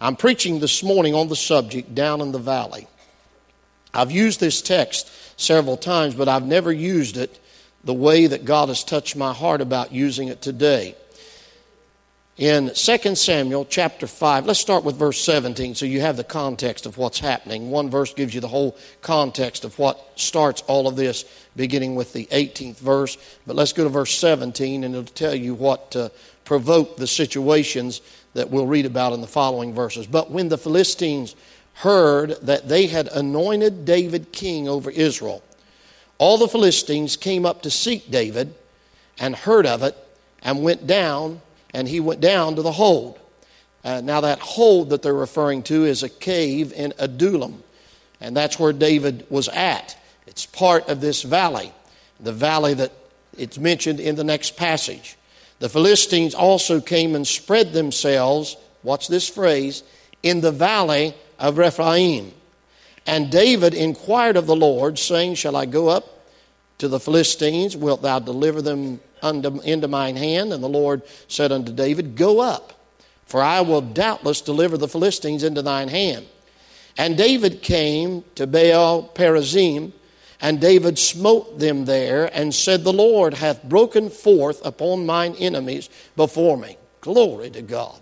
I'm preaching this morning on the subject, Down in the Valley. I've used this text several times, but I've never used it the way that God has touched my heart about using it today. In 2 Samuel chapter 5, let's start with verse 17 so you have the context of what's happening. One verse gives you the whole context of what starts all of this, beginning with the 18th verse. But let's go to verse 17 and it'll tell you what provoked the situations that we'll read about in the following verses. But when the Philistines heard that they had anointed David king over Israel, all the Philistines came up to seek David and heard of it and went down, and he went down to the hold. Now that hold that they're referring to is a cave in Adullam, and that's where David was at. It's part of this valley, the valley that it's mentioned in the next passage. The Philistines also came and spread themselves, watch this phrase, in the valley of Rephaim. And David inquired of the Lord, saying, Shall I go up to the Philistines? Wilt thou deliver them into mine hand? And the Lord said unto David, Go up, for I will doubtless deliver the Philistines into thine hand. And David came to Baal Perazim, and David smote them there, and said, The Lord hath broken forth upon mine enemies before me. Glory to God.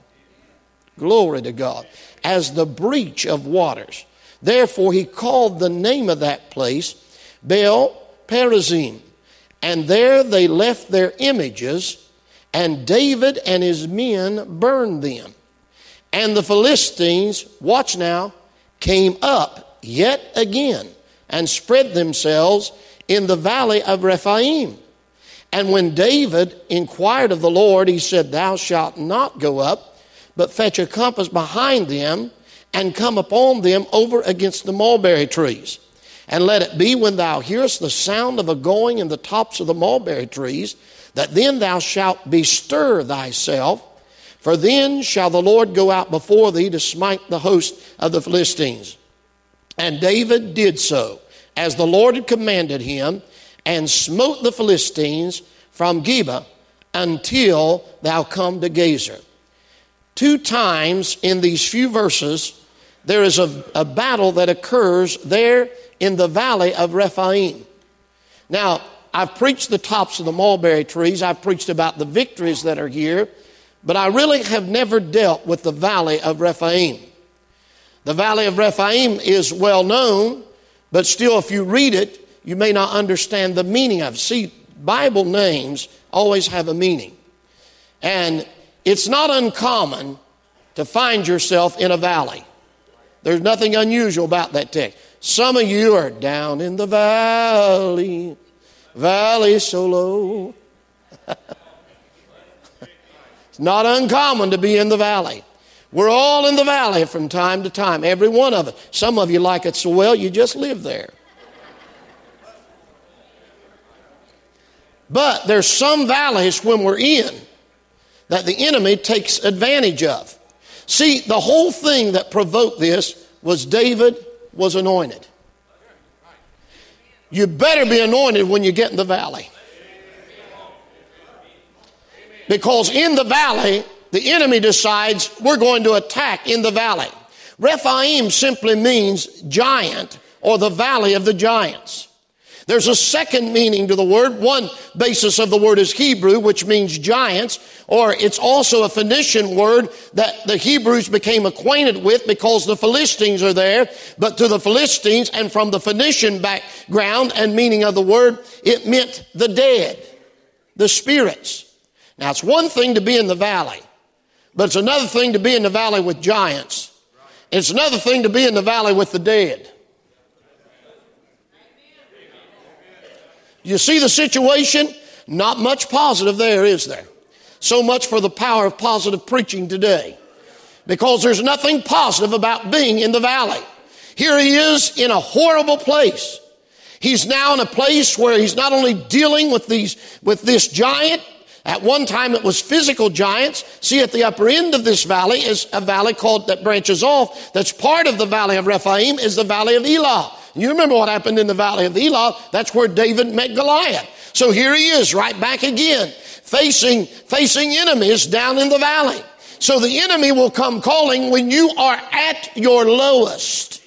Glory to God. As the breach of waters. Therefore he called the name of that place Baal Perazim. And there they left their images, and David and his men burned them. And the Philistines, watch now, came up yet again and spread themselves in the valley of Rephaim. And when David inquired of the Lord, he said, Thou shalt not go up, but fetch a compass behind them, and come upon them over against the mulberry trees. And let it be, when thou hearest the sound of a going in the tops of the mulberry trees, that then thou shalt bestir thyself, for then shall the Lord go out before thee to smite the host of the Philistines. And David did so, as the Lord had commanded him, and smote the Philistines from Geba until thou come to Gezer. 2 times in these few verses, there is a battle that occurs there in the valley of Rephaim. Now, I've preached the tops of the mulberry trees. I've preached about the victories that are here, but I really have never dealt with the valley of Rephaim. The valley of Rephaim is well known, but still if you read it, you may not understand the meaning of it. See, Bible names always have a meaning. And it's not uncommon to find yourself in a valley. There's nothing unusual about that text. Some of you are down in the valley, valley so low. It's not uncommon to be in the valley. We're all in the valley from time to time, every one of us. Some of you like it so well, you just live there. But there's some valleys when we're in that the enemy takes advantage of. See, the whole thing that provoked this was David was anointed. You better be anointed when you get in the valley. Because in the valley, the enemy decides we're going to attack in the valley. Rephaim simply means giant, or the valley of the giants. There's a second meaning to the word. One basis of the word is Hebrew, which means giants, or it's also a Phoenician word that the Hebrews became acquainted with because the Philistines are there. But to the Philistines, and from the Phoenician background and meaning of the word, it meant the dead, the spirits. Now, it's one thing to be in the valley, but it's another thing to be in the valley with giants. It's another thing to be in the valley with the dead. You see the situation? Not much positive there, is there? So much for the power of positive preaching today. Because there's nothing positive about being in the valley. Here he is in a horrible place. He's now in a place where he's not only dealing with this giant. At one time it was physical giants. See, at the upper end of this valley is a valley called, that branches off, that's part of the valley of Rephaim, is the valley of Elah. You remember what happened in the valley of Elah. That's where David met Goliath. So here he is right back again, facing enemies down in the valley. So the enemy will come calling when you are at your lowest.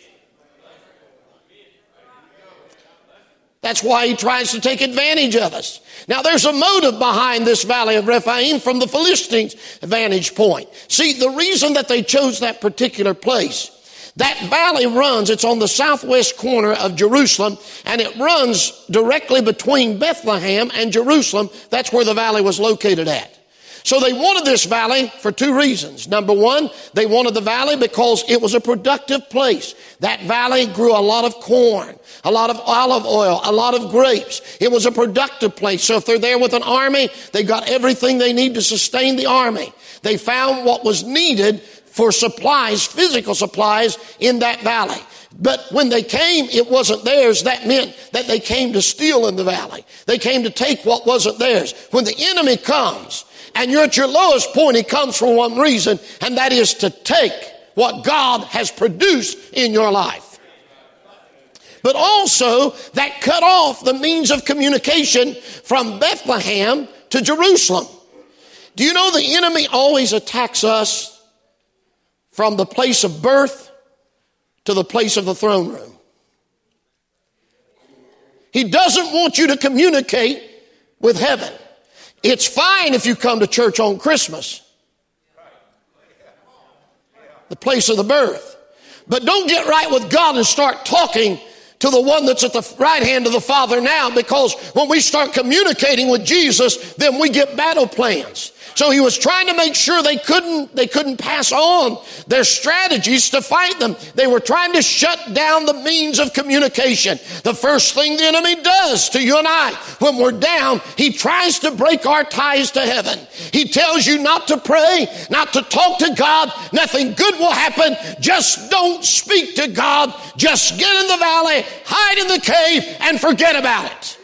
That's why he tries to take advantage of us. Now there's a motive behind this valley of Rephaim from the Philistines' vantage point. See, the reason that they chose that particular place, that valley runs, it's on the southwest corner of Jerusalem, and it runs directly between Bethlehem and Jerusalem. That's where the valley was located at. So they wanted this valley for two reasons. Number one, they wanted the valley because it was a productive place. That valley grew a lot of corn, a lot of olive oil, a lot of grapes. It was a productive place. So if they're there with an army, they got everything they need to sustain the army. They found what was needed for supplies, physical supplies, in that valley. But when they came, it wasn't theirs. That meant that they came to steal in the valley. They came to take what wasn't theirs. When the enemy comes, and you're at your lowest point, he comes for one reason, and that is to take what God has produced in your life. But also, that cut off the means of communication from Bethlehem to Jerusalem. Do you know the enemy always attacks us from the place of birth to the place of the throne room? He doesn't want you to communicate with heaven. It's fine if you come to church on Christmas, the place of the birth. But don't get right with God and start talking to the one that's at the right hand of the Father now, because when we start communicating with Jesus, then we get battle plans. So he was trying to make sure they couldn't pass on their strategies to fight them. They were trying to shut down the means of communication. The first thing the enemy does to you and I when we're down, he tries to break our ties to heaven. He tells you not to pray, not to talk to God. Nothing good will happen. Just don't speak to God. Just get in the valley, hide in the cave, and forget about it.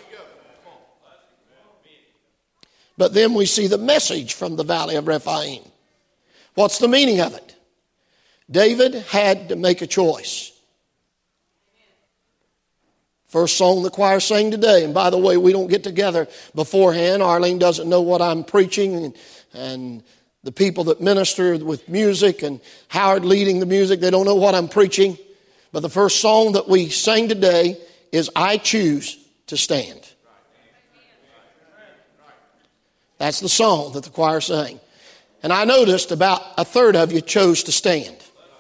But then we see the message from the valley of Rephaim. What's the meaning of it? David had to make a choice. First song the choir sang today. And by the way, we don't get together beforehand. Arlene doesn't know what I'm preaching. And the people that minister with music and Howard leading the music, they don't know what I'm preaching. But the first song that we sang today is I Choose to Stand. That's the song that the choir sang. And I noticed about a third of you chose to stand.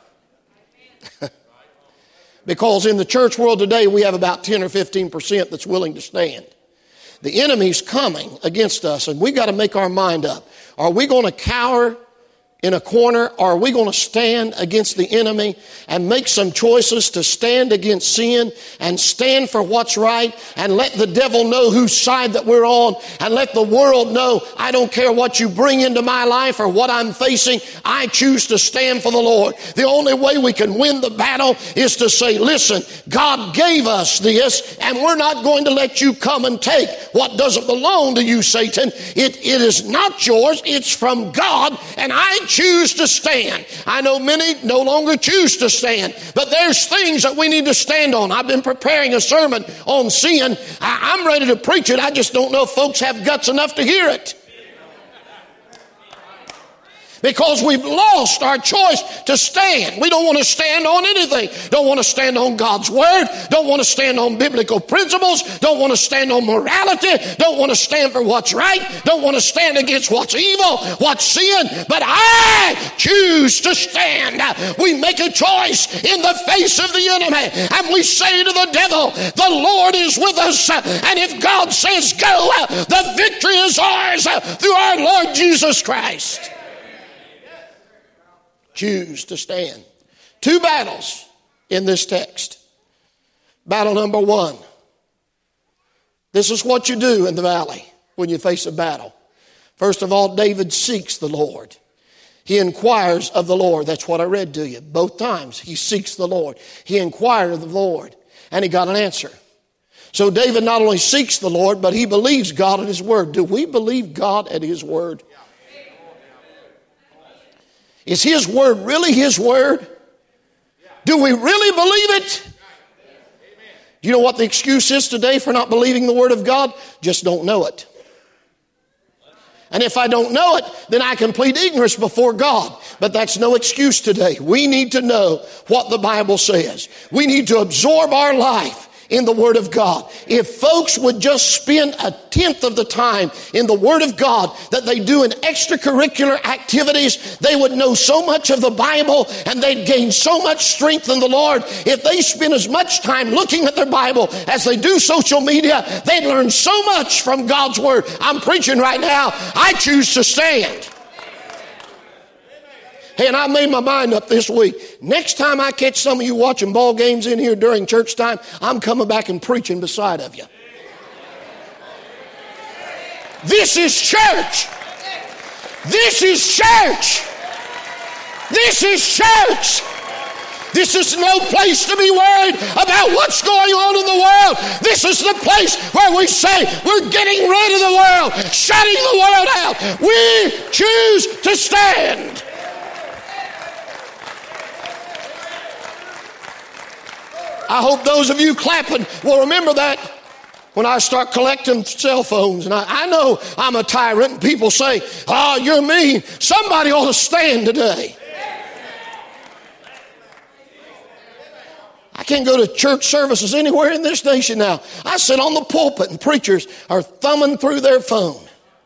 Because in the church world today, we have about 10 or 15% that's willing to stand. The enemy's coming against us, and we got to make our mind up. Are we going to cower in a corner, or are we going to stand against the enemy and make some choices to stand against sin and stand for what's right and let the devil know whose side that we're on and let the world know, I don't care what you bring into my life or what I'm facing, I choose to stand for the Lord. The only way we can win the battle is to say, listen, God gave us this, and we're not going to let you come and take what doesn't belong to you, Satan. It is not yours, it's from God, and I choose to stand. I know many no longer choose to stand, but there's things that we need to stand on. I've been preparing a sermon on sin. I'm ready to preach it. I just don't know if folks have guts enough to hear it. Because we've lost our choice to stand. We don't want to stand on anything. Don't want to stand on God's Word. Don't want to stand on biblical principles. Don't want to stand on morality. Don't want to stand for what's right. Don't want to stand against what's evil, what's sin. But I choose to stand. We make a choice in the face of the enemy. And we say to the devil, the Lord is with us. And if God says go, the victory is ours through our Lord Jesus Christ. Choose to stand. Two battles in this text. Battle number one. This is what you do in the valley when you face a battle. First of all, David seeks the Lord. He inquires of the Lord. That's what I read to you. Both times he seeks the Lord. He inquired of the Lord, and he got an answer. So David not only seeks the Lord, but he believes God at His Word. Do we believe God at His Word? Is His Word really His Word? Do we really believe it? Do you know what the excuse is today for not believing the Word of God? Just don't know it. And if I don't know it, then I can plead ignorance before God. But that's no excuse today. We need to know what the Bible says. We need to absorb our life in the Word of God. If folks would just spend 1/10 of the time in the Word of God that they do in extracurricular activities, they would know so much of the Bible and they'd gain so much strength in the Lord. If they spend as much time looking at their Bible as they do social media, they'd learn so much from God's Word. I'm preaching right now. I choose to stand. Hey, and I made my mind up this week. Next time I catch some of you watching ball games in here during church time, I'm coming back and preaching beside of you. This is church. This is church. This is church. This is no place to be worried about what's going on in the world. This is the place where we say we're getting rid of the world, shutting the world out. We choose to stand. I hope those of you clapping will remember that when I start collecting cell phones. And I know I'm a tyrant and people say, "Oh, you're mean." Somebody ought to stand today. I can't go to church services anywhere in this nation now. I sit on the pulpit and preachers are thumbing through their phone.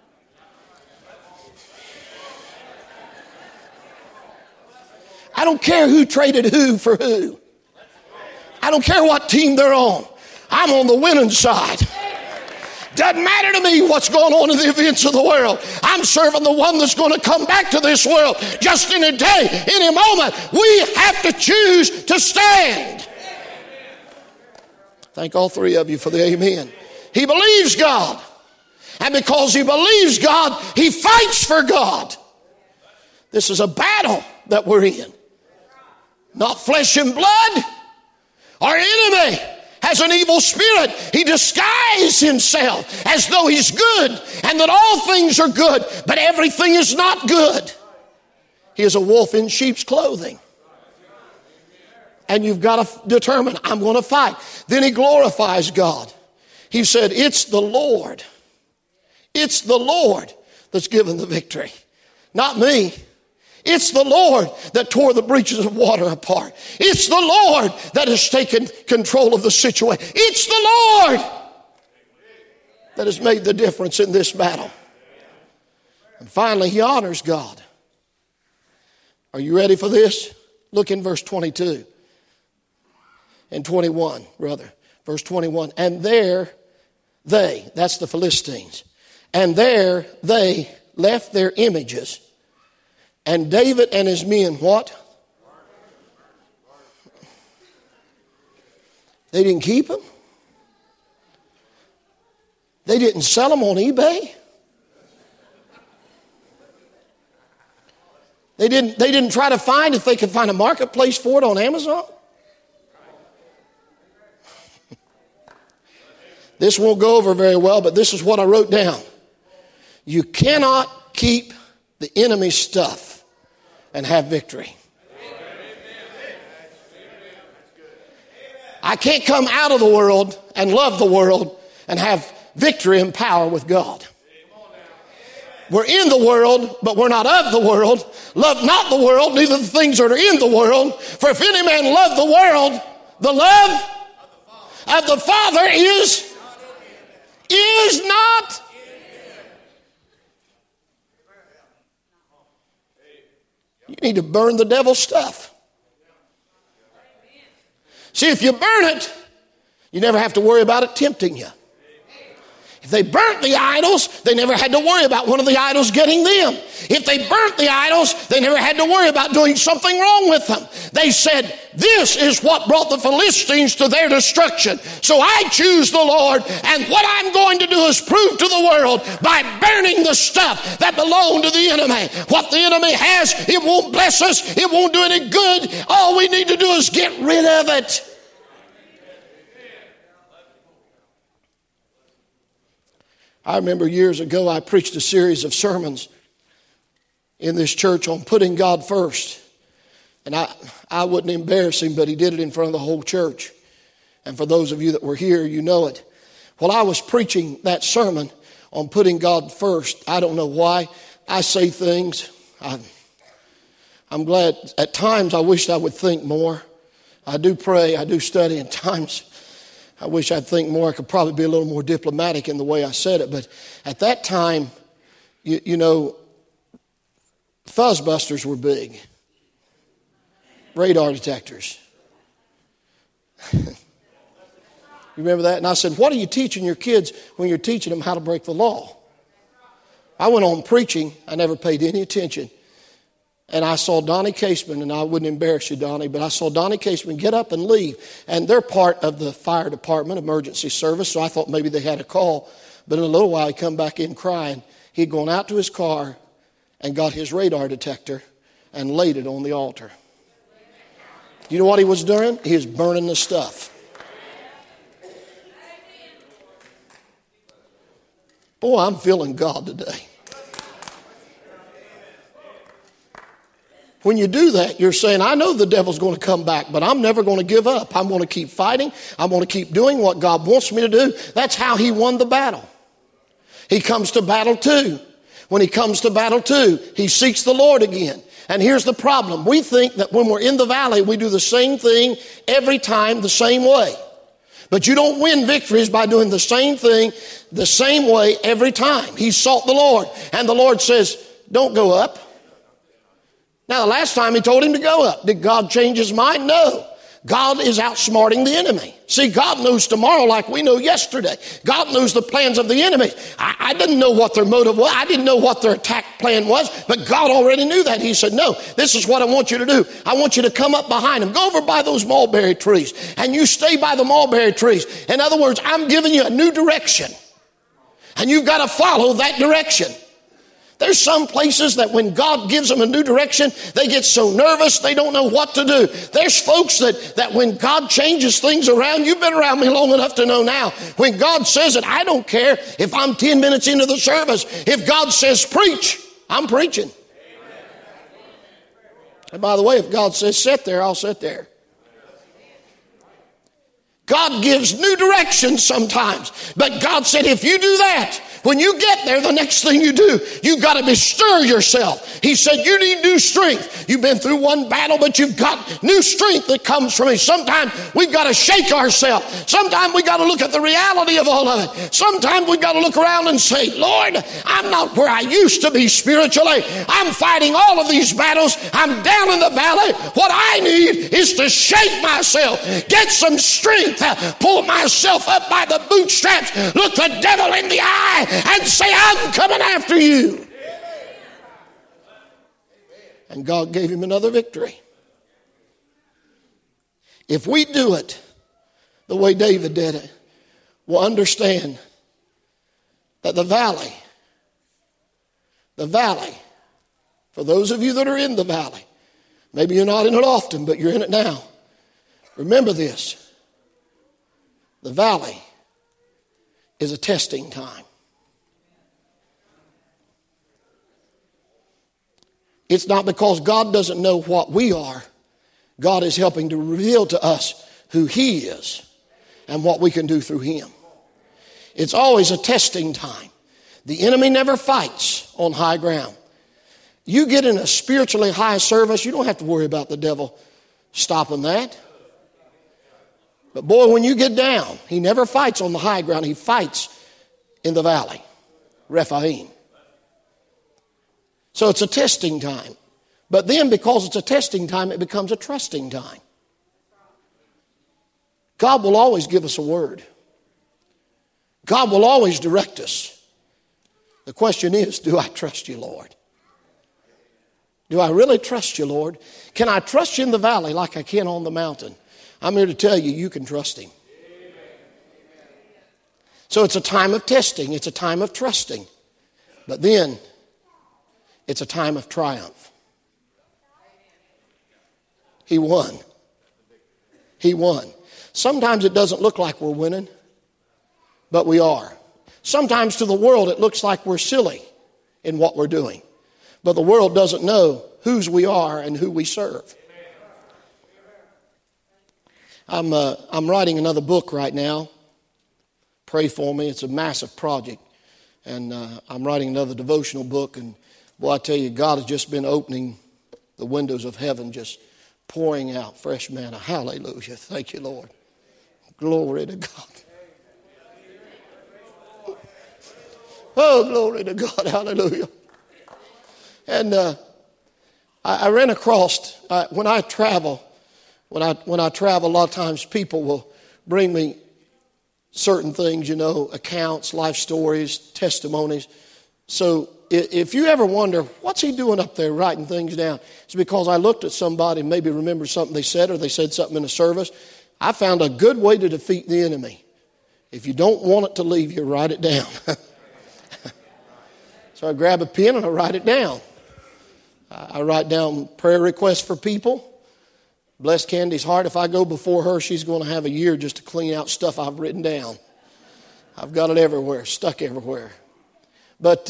I don't care who traded who for who. I don't care what team they're on. I'm on the winning side. Doesn't matter to me what's going on in the events of the world. I'm serving the one that's going to come back to this world just in a day, in a moment. We have to choose to stand. Thank all three of you for the amen. He believes God. And because he believes God, he fights for God. This is a battle that we're in. Not flesh and blood. Our enemy has an evil spirit. He disguises himself as though he's good and that all things are good, but everything is not good. He is a wolf in sheep's clothing. And you've got to determine, I'm going to fight. Then he glorifies God. He said, it's the Lord. It's the Lord that's given the victory, not me. It's the Lord that tore the breaches of water apart. It's the Lord that has taken control of the situation. It's the Lord that has made the difference in this battle. And finally, he honors God. Are you ready for this? Look in verse 22 and 21, brother. Verse 21. And there they, that's the Philistines, and there they left their images. And David and his men, what? They didn't keep them. They didn't sell them on eBay. They didn't try to find if they could find a marketplace for it on Amazon. This won't go over very well, but this is what I wrote down. You cannot keep the enemy's stuff and have victory. I can't come out of the world and love the world and have victory and power with God. We're in the world, but we're not of the world. Love not the world, neither the things that are in the world. For if any man love the world, the love of the Father is not. You need to burn the devil's stuff. See, if you burn it, you never have to worry about it tempting you. If they burnt the idols, they never had to worry about one of the idols getting them. If they burnt the idols, they never had to worry about doing something wrong with them. They said, this is what brought the Philistines to their destruction. So I choose the Lord, and what I'm going to do is prove to the world by burning the stuff that belonged to the enemy. What the enemy has, it won't bless us. It won't do any good. All we need to do is get rid of it. I remember years ago I preached a series of sermons in this church on putting God first. And I wouldn't embarrass him, but he did it in front of the whole church. And for those of you that were here, you know it. Well, I was preaching that sermon on putting God first. I don't know why. I say things. I'm glad. At times I wish I would think more. I do pray. I do study. And times I wish I'd think more. I could probably be a little more diplomatic in the way I said it. But at that time, you know, fuzzbusters were big. Radar detectors. You remember that? And I said, what are you teaching your kids when you're teaching them how to break the law? I went on preaching. I never paid any attention. And I saw Donnie Caseman, and I wouldn't embarrass you, Donnie, but I saw Donnie Caseman get up and leave. And they're part of the fire department, emergency service, so I thought maybe they had a call. But in a little while, he'd come back in crying. He'd gone out to his car and got his radar detector and laid it on the altar. You know what he was doing? He was burning the stuff. Boy, I'm feeling God today. When you do that, you're saying, I know the devil's going to come back, but I'm never going to give up. I'm going to keep fighting. I'm going to keep doing what God wants me to do. That's how he won the battle. He comes to battle too. When he comes to battle too, he seeks the Lord again. And here's the problem. We think that when we're in the valley, we do the same thing every time the same way. But you don't win victories by doing the same thing the same way every time. He sought the Lord. And the Lord says, don't go up. Now, the last time he told him to go up. Did God change his mind? No. God is outsmarting the enemy. See, God knows tomorrow like we know yesterday. God knows the plans of the enemy. I didn't know what their motive was. I didn't know what their attack plan was, but God already knew that. He said, no, this is what I want you to do. I want you to come up behind them. Go over by those mulberry trees, and you stay by the mulberry trees. In other words, I'm giving you a new direction, and you've got to follow that direction. There's some places that when God gives them a new direction, they get so nervous they don't know what to do. There's folks that when God changes things around, you've been around me long enough to know now, when God says it, I don't care if I'm 10 minutes into the service. If God says preach, I'm preaching. And by the way, if God says sit there, I'll sit there. God gives new directions sometimes. But God said, if you do that, when you get there, the next thing you do, you've got to bestir yourself. He said, you need new strength. You've been through one battle, but you've got new strength that comes from it. Sometimes we've got to shake ourselves. Sometimes we've got to look at the reality of all of it. Sometimes we've got to look around and say, Lord, I'm not where I used to be spiritually. I'm fighting all of these battles. I'm down in the valley. What I need is to shake myself, get some strength, pull myself up by the bootstraps, look the devil in the eye, and say, I'm coming after you. And God gave him another victory. If we do it the way David did it, we'll understand that the valley, for those of you that are in the valley, maybe you're not in it often, but you're in it now. Remember this. The valley is a testing time. It's not because God doesn't know what we are. God is helping to reveal to us who he is and what we can do through him. It's always a testing time. The enemy never fights on high ground. You get in a spiritually high service, you don't have to worry about the devil stopping that. But boy, when you get down, he never fights on the high ground. He fights in the valley, Rephaim. So it's a testing time. But then because it's a testing time, it becomes a trusting time. God will always give us a word. God will always direct us. The question is, do I trust you, Lord? Do I really trust you, Lord? Can I trust you in the valley like I can on the mountain? I'm here to tell you, you can trust him. So it's a time of testing. It's a time of trusting. But then it's a time of triumph. He won. He won. Sometimes it doesn't look like we're winning, but we are. Sometimes to the world it looks like we're silly in what we're doing. But the world doesn't know whose we are and who we serve. I'm writing another book right now. Pray for me. It's a massive project. And I'm writing another devotional book. And boy, I tell you, God has just been opening the windows of heaven, just pouring out fresh manna. Hallelujah. Thank you, Lord. Glory to God. Oh, glory to God. Hallelujah. And I ran across, when I travel, a lot of times people will bring me certain things, accounts, life stories, testimonies. So if you ever wonder, what's he doing up there writing things down? It's because I looked at somebody and maybe remembered something they said, or they said something in a service. I found a good way to defeat the enemy. If you don't want it to leave you, write it down. So I grab a pen and I write it down. I write down prayer requests for people. Bless Candy's heart. If I go before her, she's going to have a year just to clean out stuff I've written down. I've got it everywhere, stuck everywhere. But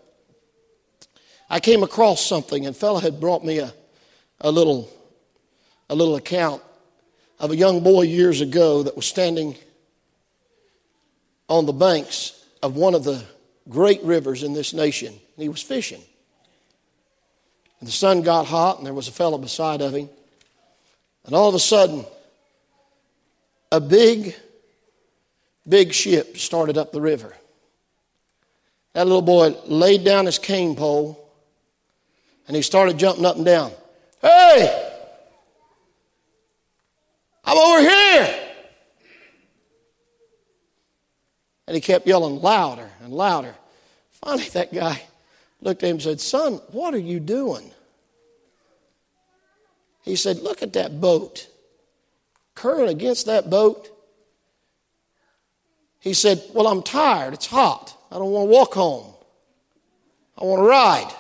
I came across something, and a fellow had brought me a little account of a young boy years ago that was standing on the banks of one of the great rivers in this nation. And he was fishing. And the sun got hot, and there was a fellow beside of him. And all of a sudden, a big ship started up the river. That little boy laid down his cane pole, and he started jumping up and down. Hey! I'm over here! And he kept yelling louder and louder. Finally, that guy looked at him and said, "Son, what are you doing?" He said, "Look at that boat. Current against that boat." He said, "Well, I'm tired. It's hot. I don't want to walk home. I want to ride."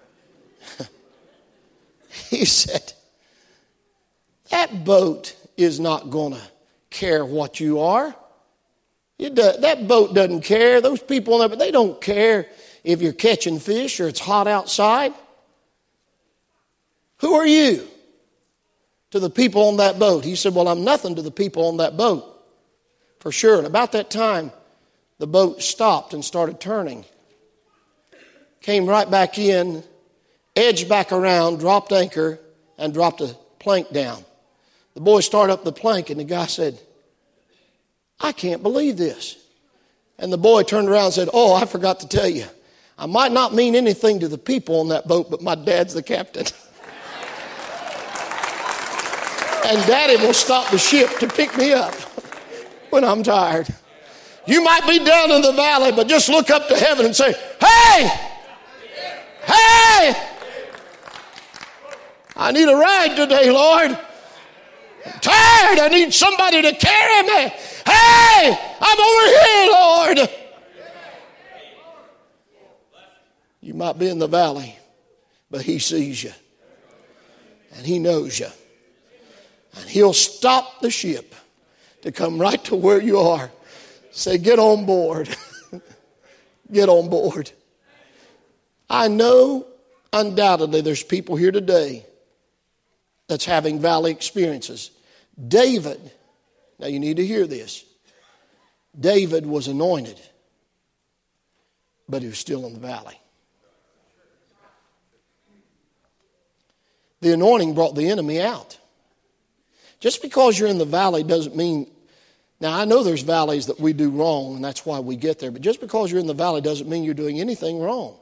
He said, "That boat is not going to care what you are. That boat doesn't care. Those people on there, but they don't care if you're catching fish or it's hot outside. Who are you to the people on that boat?" He said, "Well, I'm nothing to the people on that boat, for sure." And about that time, the boat stopped and started turning. Came right back in, edged back around, dropped anchor, and dropped a plank down. The boy started up the plank, and the guy said, "I can't believe this." And the boy turned around and said, "Oh, I forgot to tell you. I might not mean anything to the people on that boat, but my dad's the captain. And Daddy will stop the ship to pick me up when I'm tired." You might be down in the valley, but just look up to heaven and say, "Hey! Hey! I need a ride today, Lord. I'm tired. I need somebody to carry me. Hey! I'm over here, Lord." You might be in the valley, but He sees you. And He knows you. And He'll stop the ship to come right to where you are. Say, "Get on board." Get on board. I know undoubtedly there's people here today that's having valley experiences. David, now you need to hear this. David was anointed, but he was still in the valley. The anointing brought the enemy out. Just because you're in the valley doesn't mean, now I know there's valleys that we do wrong and that's why we get there, but just because you're in the valley doesn't mean you're doing anything wrong.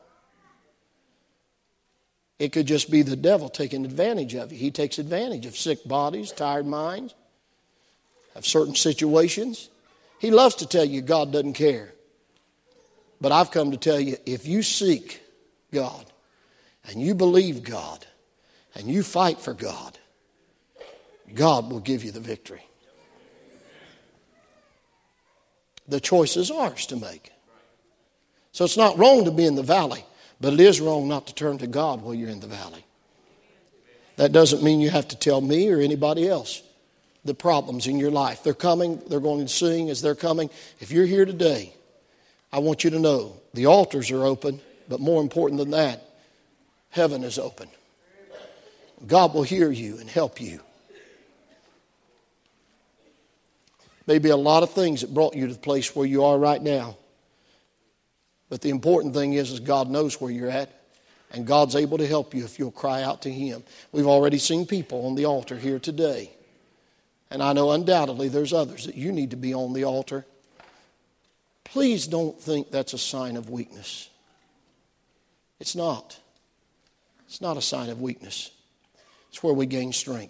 It could just be the devil taking advantage of you. He takes advantage of sick bodies, tired minds, of certain situations. He loves to tell you God doesn't care. But I've come to tell you, if you seek God and you believe God and you fight for God, God will give you the victory. The choice is ours to make. So it's not wrong to be in the valley, but it is wrong not to turn to God while you're in the valley. That doesn't mean you have to tell me or anybody else the problems in your life. They're coming. They're going to sing as they're coming. If you're here today, I want you to know the altars are open, but more important than that, heaven is open. God will hear you and help you. Maybe a lot of things that brought you to the place where you are right now. But the important thing is God knows where you're at, and God's able to help you if you'll cry out to Him. We've already seen people on the altar here today. And I know undoubtedly there's others that you need to be on the altar. Please don't think that's a sign of weakness. It's not. It's not a sign of weakness. It's where we gain strength.